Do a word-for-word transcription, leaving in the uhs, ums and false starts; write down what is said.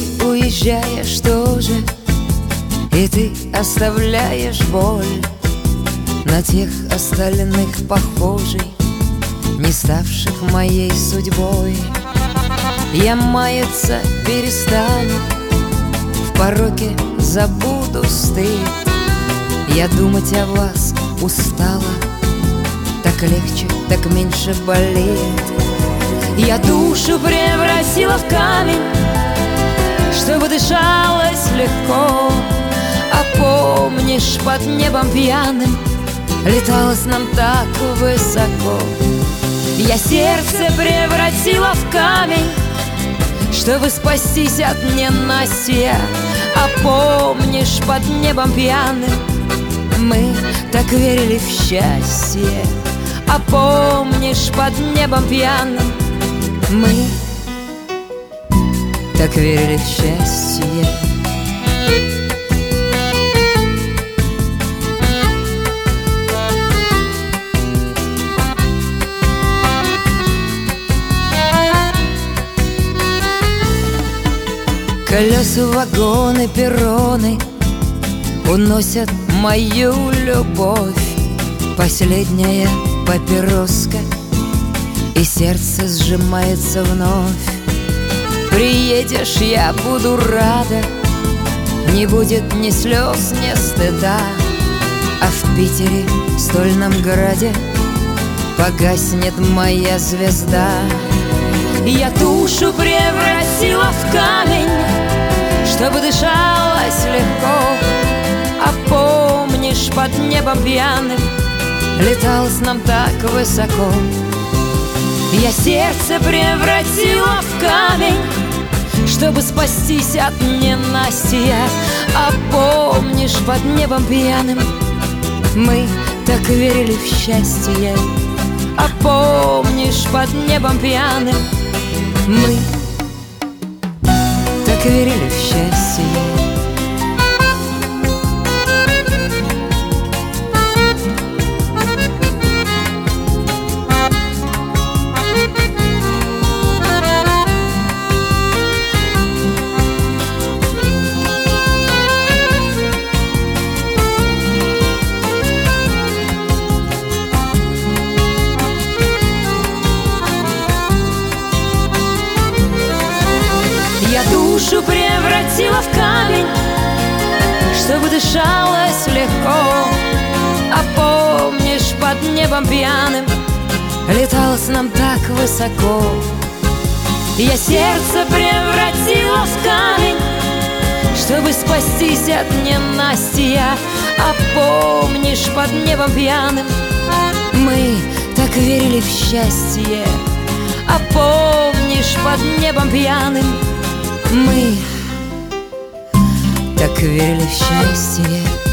уезжаешь тоже, и ты оставляешь боль на тех остальных похожей, не ставших моей судьбой. Я маяться перестану, в пороке забуду стыд. Я думать о вас устала, так легче, так меньше болит. Я душу превратила в камень, чтобы дышалось легко. А помнишь, под небом пьяным леталось нам так высоко. Я сердце превратила в камень, чтобы спастись от ненастья. А помнишь, под небом пьяным мы так верили в счастье. А помнишь, под небом пьяным мы так верили в счастье. Колеса, вагоны, перроны уносят мою любовь. Последняя папироска, и сердце сжимается вновь. Приедешь, я буду рада, не будет ни слез, ни стыда. А в Питере, стольном граде, погаснет моя звезда. Я душу превратила в камень, чтобы дышалось легко. А помнишь, под небом пьяным леталось нам так высоко. Я сердце превратила в камень, чтобы спастись от ненастья. А помнишь, под небом пьяным мы так верили в счастье. А помнишь, под небом пьяным мы так верили в счастье. Я душу превратила в камень, чтобы дышалось легко. А помнишь, под небом пьяным леталось нам так высоко. Я сердце превратила в камень, чтобы спастись от ненастья. А помнишь, под небом пьяным мы так верили в счастье. А помнишь, под небом пьяным мы так верили в счастье.